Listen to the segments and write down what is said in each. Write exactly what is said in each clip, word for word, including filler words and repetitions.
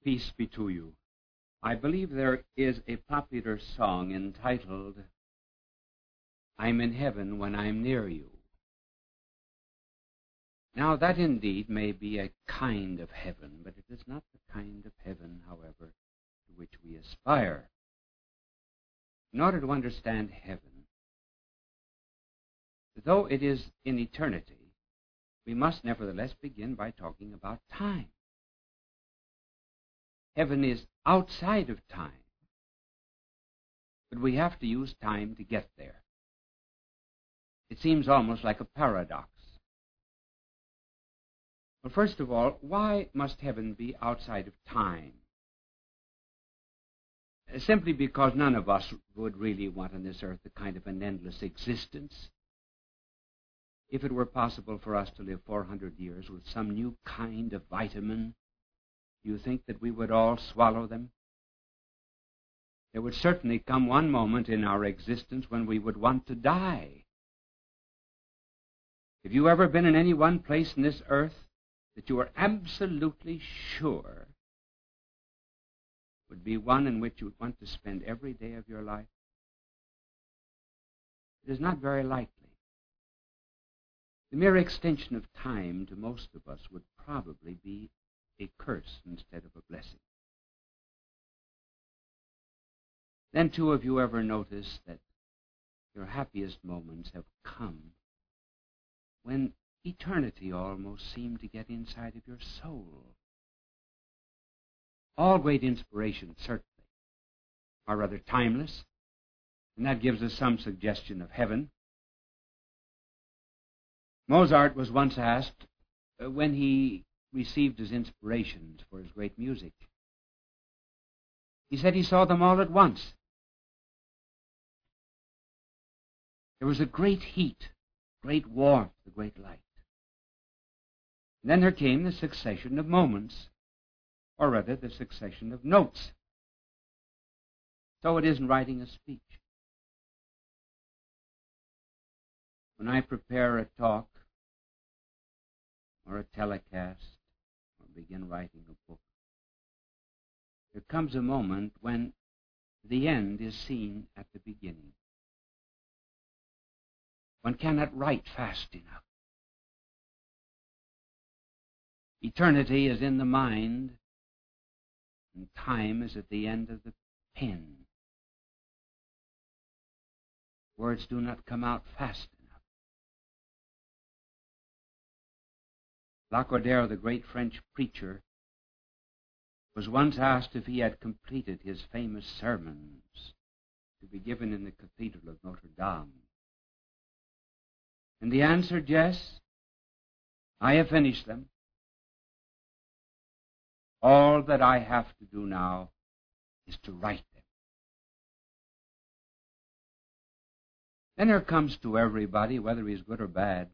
Peace be to you. I believe there is a popular song entitled, I'm in heaven when I'm near you. Now that indeed may be a kind of heaven, but it is not the kind of heaven, however, to which we aspire. In order to understand heaven, though it is in eternity, we must nevertheless begin by talking about time. Heaven is outside of time, but we have to use time to get there. It seems almost like a paradox. Well, first of all, why must heaven be outside of time? Simply because none of us would really want on this earth a kind of an endless existence. If it were possible for us to live four hundred years with some new kind of vitamin, do you think that we would all swallow them? There would certainly come one moment in our existence when we would want to die. Have you ever been in any one place in this earth that you are absolutely sure would be one in which you would want to spend every day of your life? It is not very likely. The mere extension of time to most of us would probably be a curse instead of a blessing. Then, too, have you ever noticed that your happiest moments have come when eternity almost seemed to get inside of your soul? All great inspirations, certainly, are rather timeless, and that gives us some suggestion of heaven. Mozart was once asked uh, when he received his inspirations for his great music. He said he saw them all at once. There was a great heat, great warmth, a great light. And then there came the succession of moments, or rather the succession of notes. So it isn't writing a speech. When I prepare a talk, or a telecast, or begin writing a book, there comes a moment when the end is seen at the beginning. One cannot write fast enough. Eternity is in the mind, and time is at the end of the pen. Words do not come out fast enough. Lacordaire, the great French preacher, was once asked if he had completed his famous sermons to be given in the Cathedral of Notre Dame. And he answered, yes, I have finished them. All that I have to do now is to write them. Then there comes to everybody, whether he's good or bad,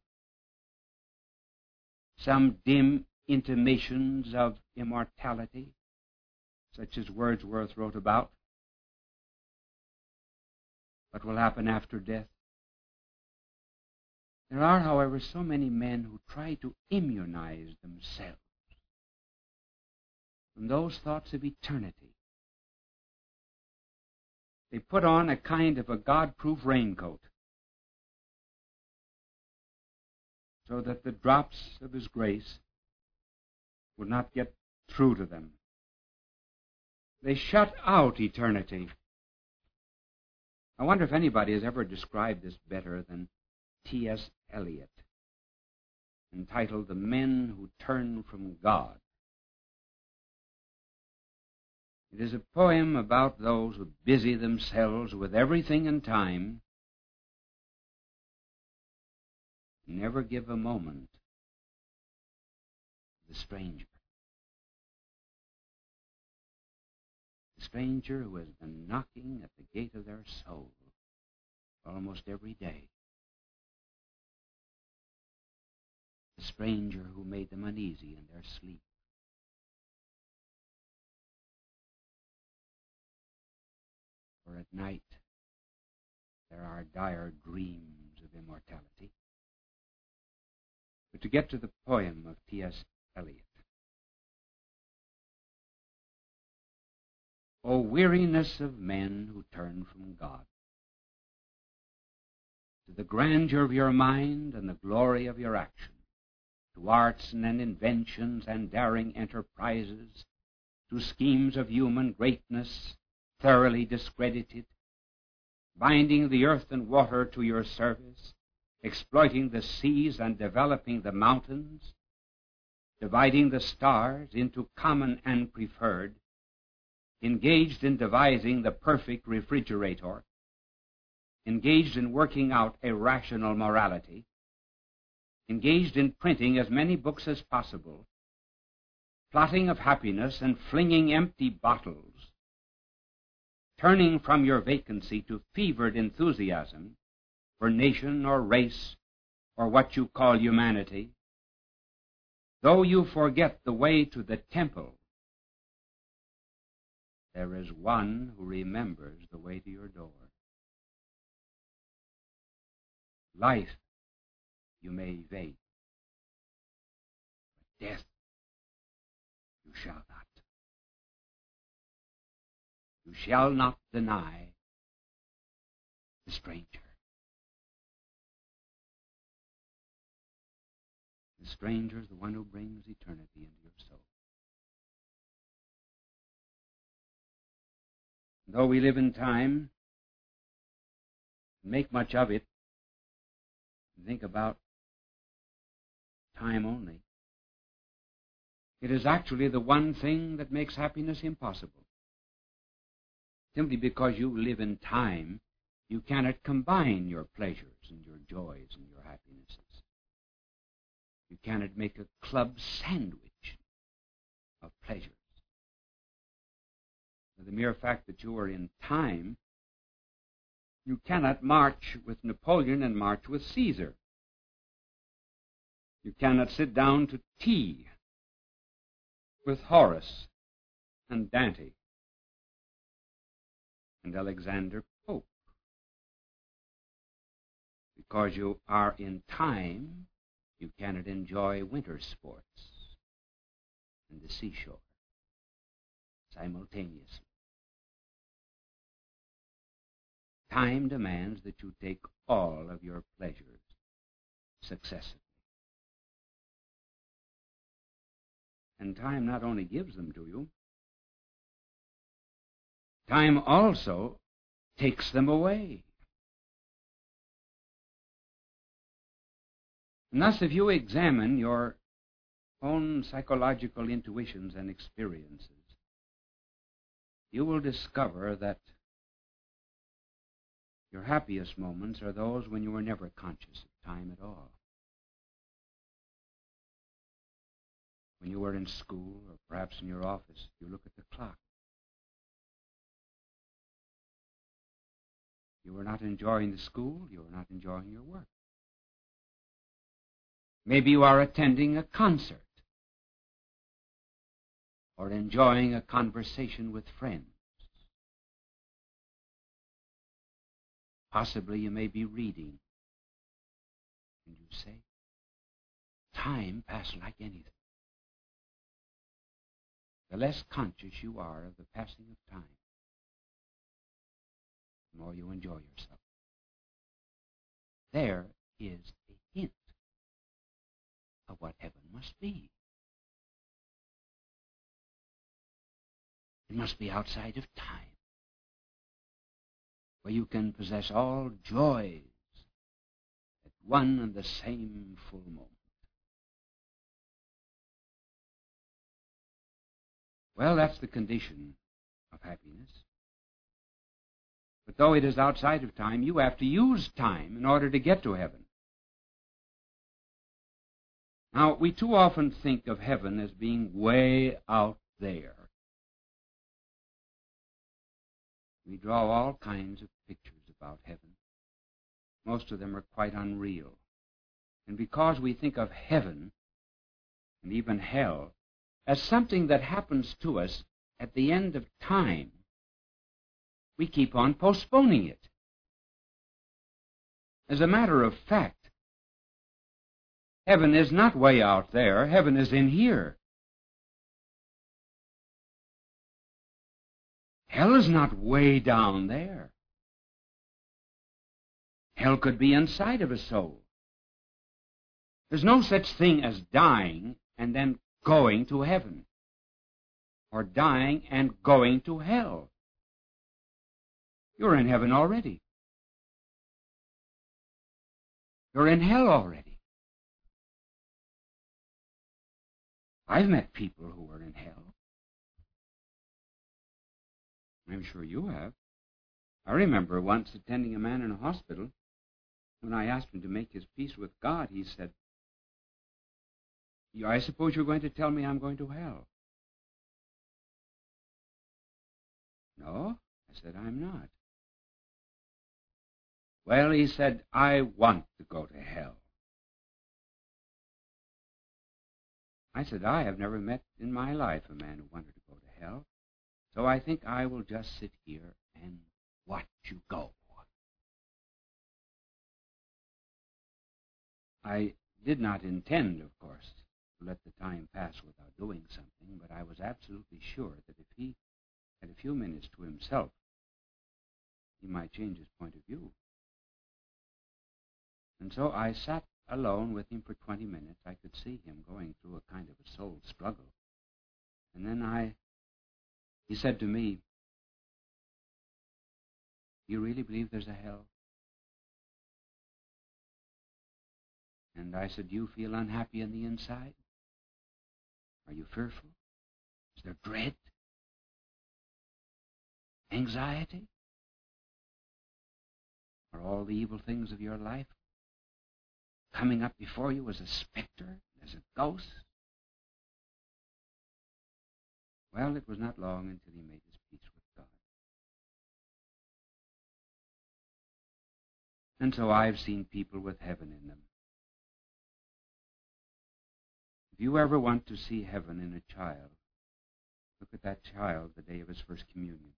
some dim intimations of immortality, such as Wordsworth wrote about. What will happen after death? There are, however, so many men who try to immunize themselves from those thoughts of eternity. They put on a kind of a God-proof raincoat so that the drops of His grace would not get through to them. They shut out eternity. I wonder if anybody has ever described this better than T S Eliot, entitled The Men Who Turn from God. It is a poem about those who busy themselves with everything in time, never give a moment to the stranger. The stranger who has been knocking at the gate of their soul almost every day. The stranger who made them uneasy in their sleep. For at night there are dire dreams of immortality. But to get to the poem of T S Eliot, O weariness of men who turn from God. To the grandeur of your mind and the glory of your action, to arts and inventions and daring enterprises, to schemes of human greatness thoroughly discredited, binding the earth and water to your service, exploiting the seas and developing the mountains, dividing the stars into common and preferred, engaged in devising the perfect refrigerator, engaged in working out a rational morality, engaged in printing as many books as possible, plotting of happiness and flinging empty bottles, turning from your vacancy to fevered enthusiasm for nation or race or what you call humanity, though you forget the way to the temple, there is one who remembers the way to your door. Life you may evade, but death you shall not. You shall not deny the stranger. The stranger is the one who brings eternity into your soul. Though we live in time, make much of it, and think about time only, it is actually the one thing that makes happiness impossible. Simply because you live in time, you cannot combine your pleasures and your joys and your happinesses. You cannot make a club sandwich of pleasures. For the mere fact that you are in time, you cannot march with Napoleon and march with Caesar. You cannot sit down to tea with Horace and Dante and Alexander Pope. Because you are in time, you cannot enjoy winter sports and the seashore simultaneously. Time demands that you take all of your pleasures successively. And time not only gives them to you, time also takes them away. And thus, if you examine your own psychological intuitions and experiences, you will discover that your happiest moments are those when you were never conscious of time at all. When you were in school, or perhaps in your office, you look at the clock. You were not enjoying the school, you were not enjoying your work. Maybe you are attending a concert or enjoying a conversation with friends. Possibly you may be reading, and you say, time passed like anything. The less conscious you are of the passing of time, the more you enjoy yourself. There is a hint of what heaven must be. It must be outside of time, where you can possess all joys at one and the same full moment. Well, that's the condition of happiness. But though it is outside of time, you have to use time in order to get to heaven. Now, we too often think of heaven as being way out there. We draw all kinds of pictures about heaven. Most of them are quite unreal. And because we think of heaven, and even hell, as something that happens to us at the end of time, we keep on postponing it. As a matter of fact, heaven is not way out there. Heaven is in here. Hell is not way down there. Hell could be inside of a soul. There's no such thing as dying and then going to heaven, or dying and going to hell. You're in heaven already. You're in hell already. I've met people who were in hell. I'm sure you have. I remember once attending a man in a hospital. When I asked him to make his peace with God, he said, "I suppose you're going to tell me I'm going to hell." "No," I said, "I'm not." "Well," he said, "I want to go to hell." I said, "I have never met in my life a man who wanted to go to hell, so I think I will just sit here and watch you go." I did not intend, of course, to let the time pass without doing something, but I was absolutely sure that if he had a few minutes to himself, he might change his point of view. And so I sat alone with him for twenty minutes. I could see him going through a kind of a soul struggle. And then I, he said to me, "Do you really believe there's a hell?" And I said, "Do you feel unhappy on the inside? Are you fearful? Is there dread? Anxiety? Are all the evil things of your life coming up before you as a specter, as a ghost?" Well, it was not long until he made his peace with God. And so I've seen people with heaven in them. If you ever want to see heaven in a child, look at that child the day of his first communion.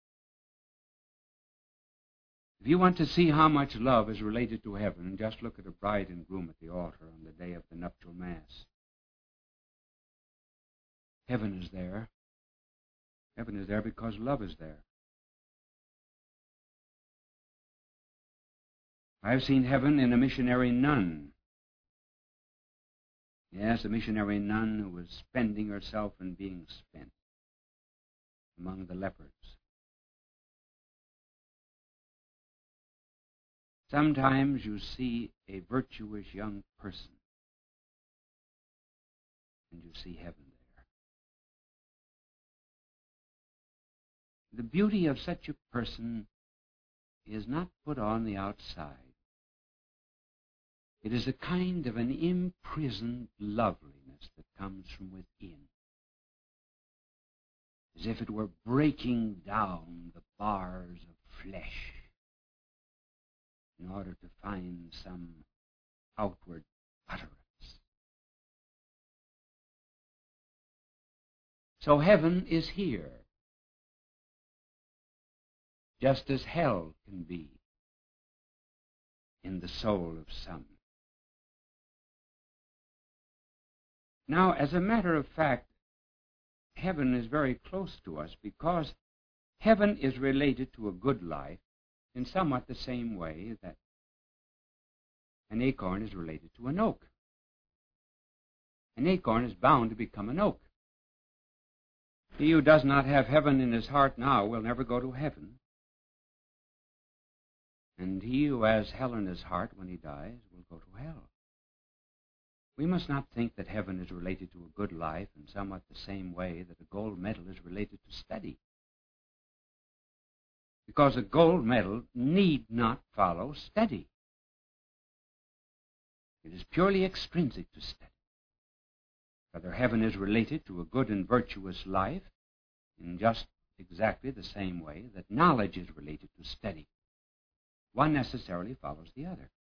If you want to see how much love is related to heaven, just look at a bride and groom at the altar on the day of the nuptial mass. Heaven is there. Heaven is there because love is there. I've seen heaven in a missionary nun. Yes, a missionary nun who was spending herself and being spent among the lepers. Sometimes you see a virtuous young person, and you see heaven there. The beauty of such a person is not put on the outside. It is a kind of an imprisoned loveliness that comes from within, as if it were breaking down the bars of flesh in order to find some outward utterance. So heaven is here, just as hell can be in the soul of some. Now, as a matter of fact, heaven is very close to us because heaven is related to a good life in somewhat the same way that an acorn is related to an oak. An acorn is bound to become an oak. He who does not have heaven in his heart now will never go to heaven. And he who has hell in his heart when he dies will go to hell. We must not think that heaven is related to a good life in somewhat the same way that a gold medal is related to study. Because a gold medal need not follow study. It is purely extrinsic to study. Rather, heaven is related to a good and virtuous life in just exactly the same way that knowledge is related to study. One necessarily follows the other.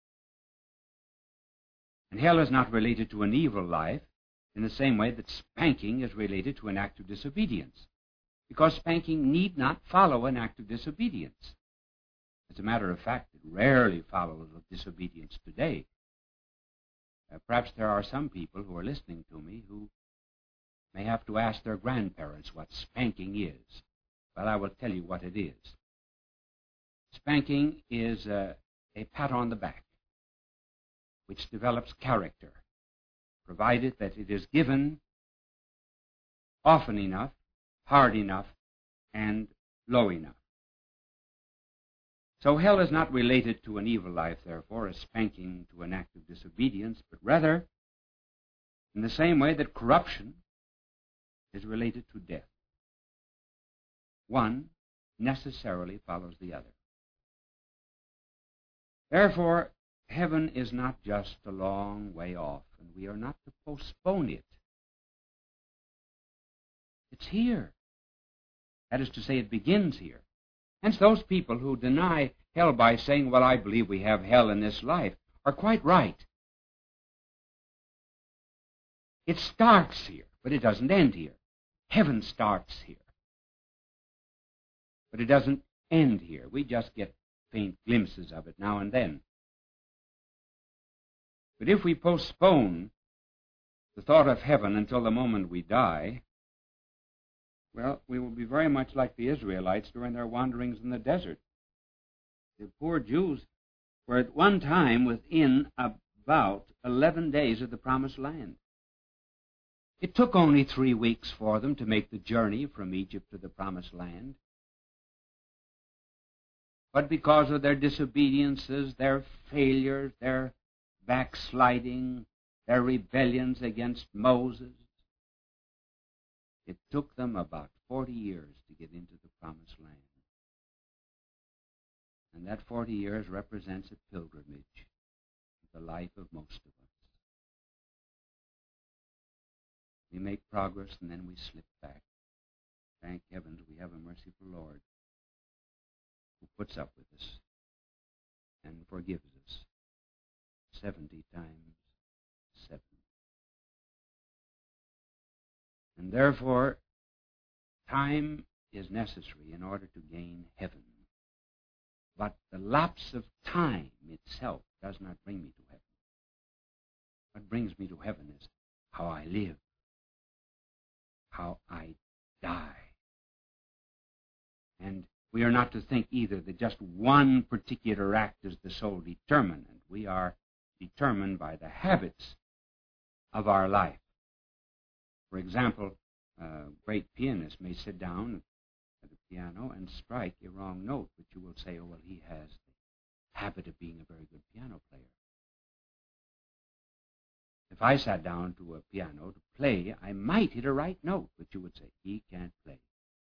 And hell is not related to an evil life in the same way that spanking is related to an act of disobedience, because spanking need not follow an act of disobedience. As a matter of fact, it rarely follows of disobedience today. Uh, perhaps there are some people who are listening to me who may have to ask their grandparents what spanking is, Well, I will tell you what it is. Spanking is a, a pat on the back, which develops character, provided that it is given often enough, hard enough, and low enough. So hell is not related to an evil life, therefore, as spanking to an act of disobedience, but rather in the same way that corruption is related to death. One necessarily follows the other. Therefore, heaven is not just a long way off, and we are not to postpone it. It's here. That is to say, it begins here. Hence, those people who deny hell by saying, well, I believe we have hell in this life, are quite right. It starts here, but it doesn't end here. Heaven starts here, but it doesn't end here. We just get faint glimpses of it now and then. But if we postpone the thought of heaven until the moment we die, well, we will be very much like the Israelites during their wanderings in the desert. The poor Jews were at one time within about eleven days of the Promised Land. It took only three weeks for them to make the journey from Egypt to the Promised Land. But because of their disobediences, their failures, their backsliding, their rebellions against Moses, it took them about forty years to get into the Promised Land. And that forty years represents a pilgrimage in the life of most of us. We make progress and then we slip back. Thank heavens we have a merciful Lord who puts up with us and forgives us seventy times seven. And therefore, time is necessary in order to gain heaven. But the lapse of time itself does not bring me to heaven. What brings me to heaven is how I live, how I die. And we are not to think either that just one particular act is the sole determinant. We are determined by the habits of our life. For example, a great pianist may sit down at the piano and strike a wrong note, but you will say, oh, well, he has the habit of being a very good piano player. If I sat down to a piano to play, I might hit a right note, but you would say, he can't play.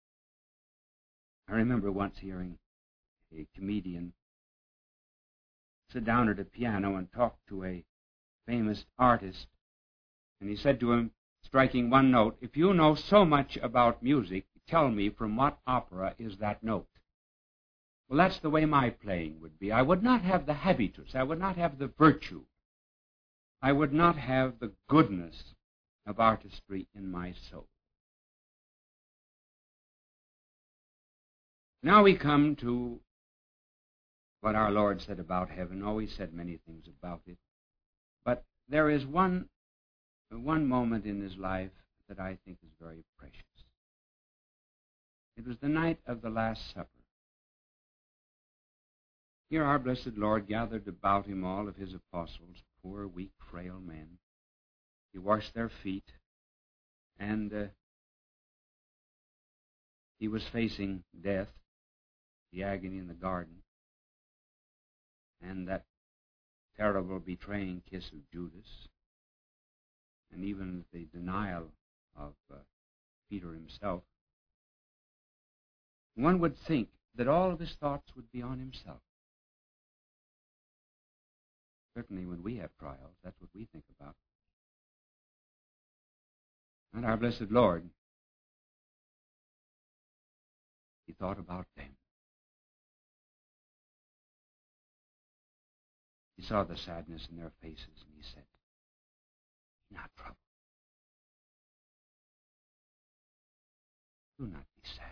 I remember once hearing a comedian sit down at a piano and talk to a famous artist, and he said to him, striking one note, if you know so much about music, tell me from what opera is that note. Well, that's the way my playing would be. I would not have the habitus. I would not have the virtue. I would not have the goodness of artistry in my soul. Now we come to what our Lord said about heaven. Oh, he said many things about it. But there is one, one moment in his life that I think is very precious. It was the night of the Last Supper. Here our blessed Lord gathered about him all of his apostles, poor, weak, frail men. He washed their feet, and uh, he was facing death, the agony in the garden, and that terrible betraying kiss of Judas, and even the denial of uh, Peter himself. One would think that all of his thoughts would be on himself. Certainly when we have trials, that's what we think about. And our blessed Lord, he thought about them. He saw the sadness in their faces, and he said, "Be not troubled. Do not be sad.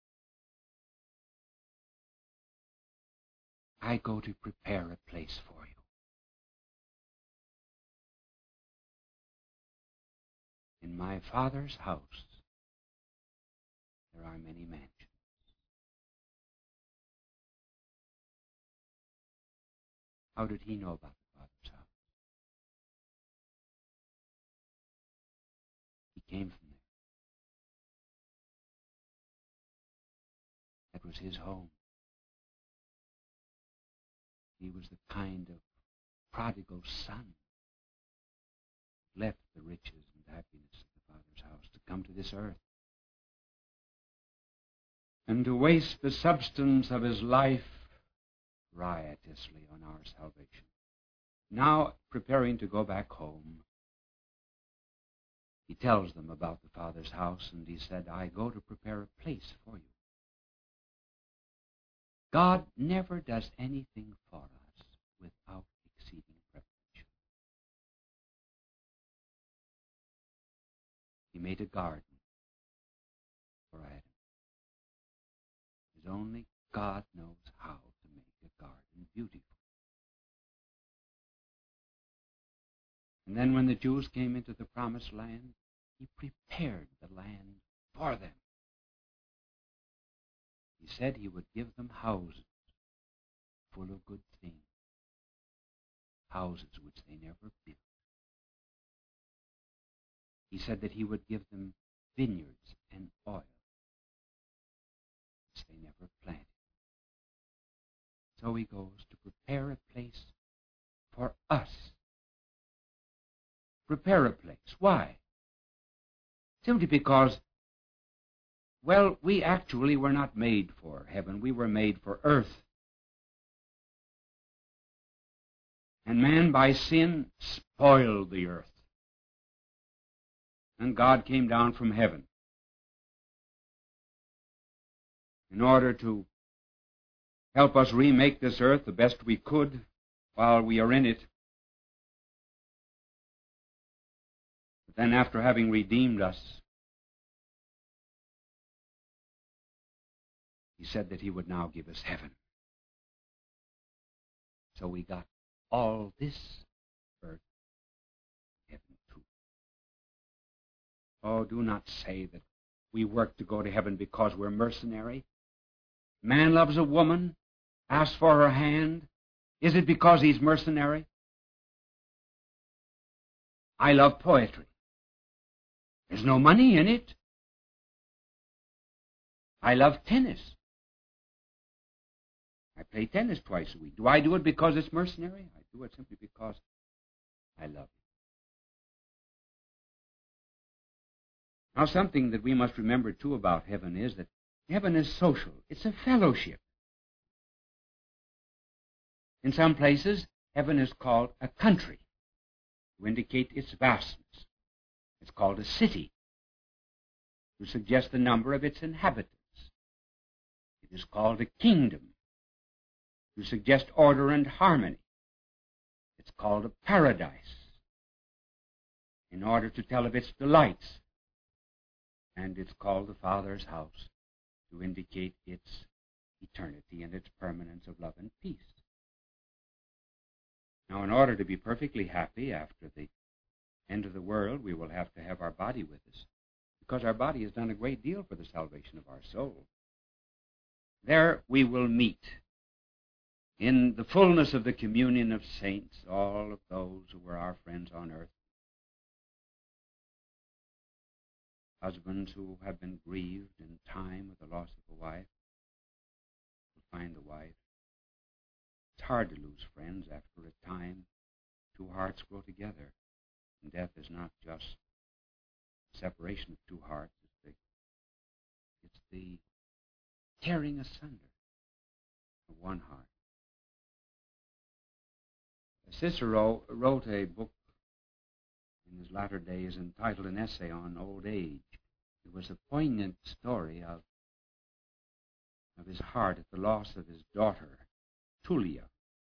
I go to prepare a place for you. In my Father's house, there are many mansions. How did he know about the Father's house? He came from there. That was his home. He was the kind of prodigal son who left the riches and happiness of the Father's house to come to this earth and to waste the substance of his life riotously on our salvation. Now, preparing to go back home, he tells them about the Father's house, and he said, I go to prepare a place for you. God never does anything for us without exceeding preparation. He made a garden for Adam. Because only God knows how to make a garden beautiful. And then when the Jews came into the promised land, he prepared the land for them. He said he would give them houses full of good things, houses which they never built. He said that he would give them vineyards and oil, which they never planted. So he goes to prepare a place for us. Prepare a place. Why? Simply because, well, we actually were not made for heaven. We were made for earth. And man, by sin, spoiled the earth. And God came down from heaven in order to help us remake this earth the best we could while we are in it. But then after having redeemed us, he said that he would now give us heaven. So we got all this earth, heaven too. Oh, do not say that we work to go to heaven because we're mercenary. Man loves a woman, asks for her hand. Is it because he's mercenary? I love poetry. There's no money in it. I love tennis. I play tennis twice a week. Do I do it because it's mercenary? I do it simply because I love it. Now, something that we must remember, too, about heaven is that heaven is social. It's a fellowship. In some places, heaven is called a country to indicate its vastness. It's called a city to suggest the number of its inhabitants. It is called a kingdom to suggest order and harmony. It's called a paradise in order to tell of its delights. And it's called the Father's house to indicate its eternity and its permanence of love and peace. Now, in order to be perfectly happy after the end of the world, we will have to have our body with us, because our body has done a great deal for the salvation of our soul. There we will meet in the fullness of the communion of saints, all of those who were our friends on earth. Husbands who have been grieved in time with the loss of a wife will find the wife. It's hard to lose friends after a time. Two hearts grow together, and death is not just separation of two hearts. It's the, it's the tearing asunder of one heart. Cicero wrote a book in his latter days entitled An Essay on Old Age. It was a poignant story of, of his heart at the loss of his daughter, Tullia.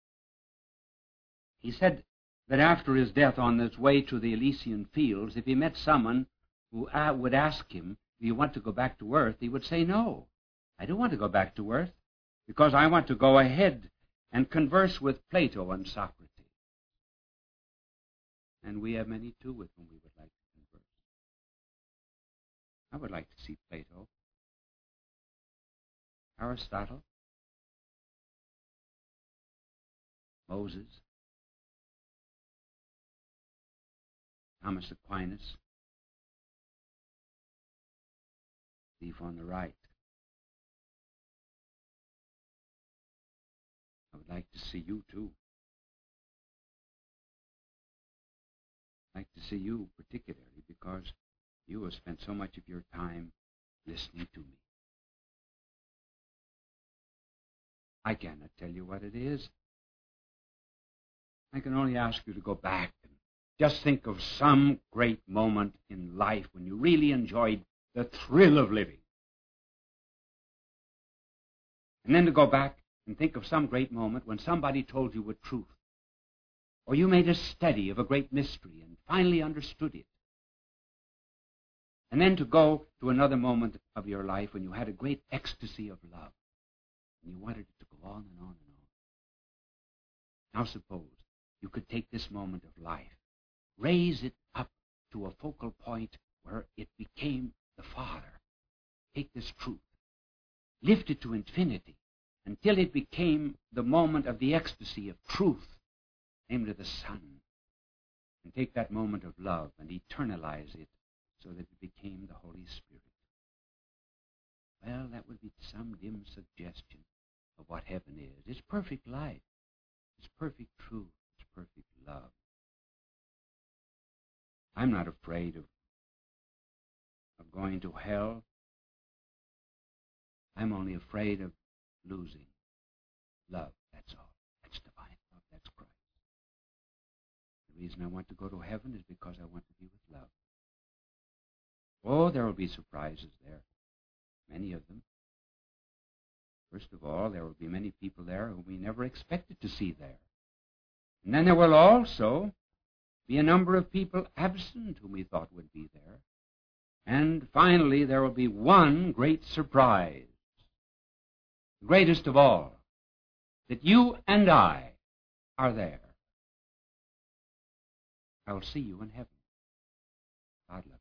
He said that after his death, on his way to the Elysian fields, if he met someone who uh, would ask him, do you want to go back to earth? He would say, no, I don't want to go back to earth, because I want to go ahead and converse with Plato and Socrates. And we have many, too, with whom we would like to converse. I would like to see Plato, Aristotle, Moses, Thomas Aquinas, thief on the right. I would like to see you, too. I'd like to see you particularly because you have spent so much of your time listening to me. I cannot tell you what it is. I can only ask you to go back and just think of some great moment in life when you really enjoyed the thrill of living. And then to go back and think of some great moment when somebody told you a truth, or you made a study of a great mystery and finally understood it. And then to go to another moment of your life when you had a great ecstasy of love, and you wanted it to go on and on and on. Now suppose you could take this moment of life, raise it up to a focal point where it became the Father. Take this truth, lift it to infinity until it became the moment of the ecstasy of truth, named the Son, and take that moment of love and eternalize it so that it became the Holy Spirit. Well, that would be some dim suggestion of what heaven is. It's perfect life. It's perfect truth. It's perfect love. I'm not afraid of, of going to hell. I'm only afraid of losing love. That's all. That's divine love. That's Christ. The reason I want to go to heaven is because I want to be with love. Oh, there will be surprises there. Many of them. First of all, there will be many people there whom we never expected to see there. And then there will also be a number of people absent whom we thought would be there. And finally, there will be one great surprise, the greatest of all, that you and I are there. I will see you in heaven. God love you.